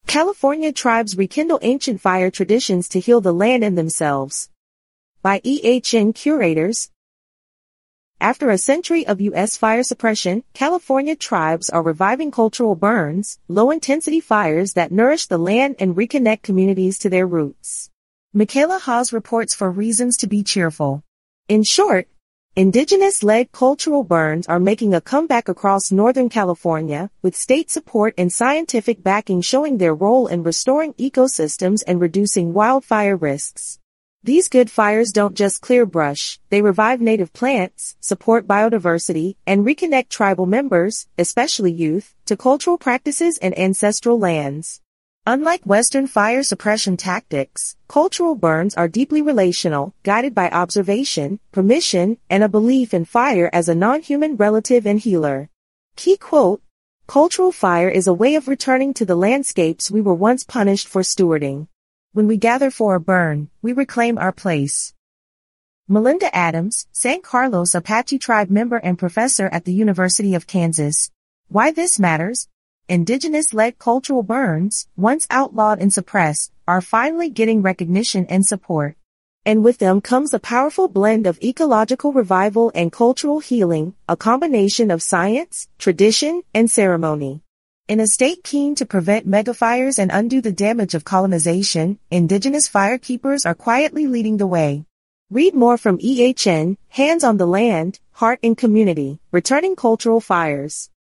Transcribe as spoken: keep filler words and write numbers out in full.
California tribes rekindle ancient fire traditions to heal the land and themselves. By E H N curators. After a century of U S fire suppression, California tribes are reviving cultural burns, low-intensity fires that nourish the land and reconnect communities to their roots. Michaela Haas reports for reasons to be cheerful. In short, indigenous-led cultural burns are making a comeback across Northern California, with state support and scientific backing showing their role in restoring ecosystems and reducing wildfire risks. These good fires don't just clear brush, they revive native plants, support biodiversity, and reconnect tribal members, especially youth, to cultural practices and ancestral lands. Unlike Western fire suppression tactics, cultural burns are deeply relational, guided by observation, permission, and a belief in fire as a non-human relative and healer. Key quote: "Cultural fire is a way of returning to the landscapes we were once punished for stewarding. When we gather for a burn, we reclaim our place." Melinda Adams, San Carlos Apache Tribe member and professor at the University of Kansas. Why this matters? Indigenous-led cultural burns, once outlawed and suppressed, are finally getting recognition and support. And with them comes a powerful blend of ecological revival and cultural healing, a combination of science, tradition, and ceremony. In a state keen to prevent megafires and undo the damage of colonization, indigenous firekeepers are quietly leading the way. Read more from E H N, Hands on the Land, Heart in Community, Returning Cultural Fires.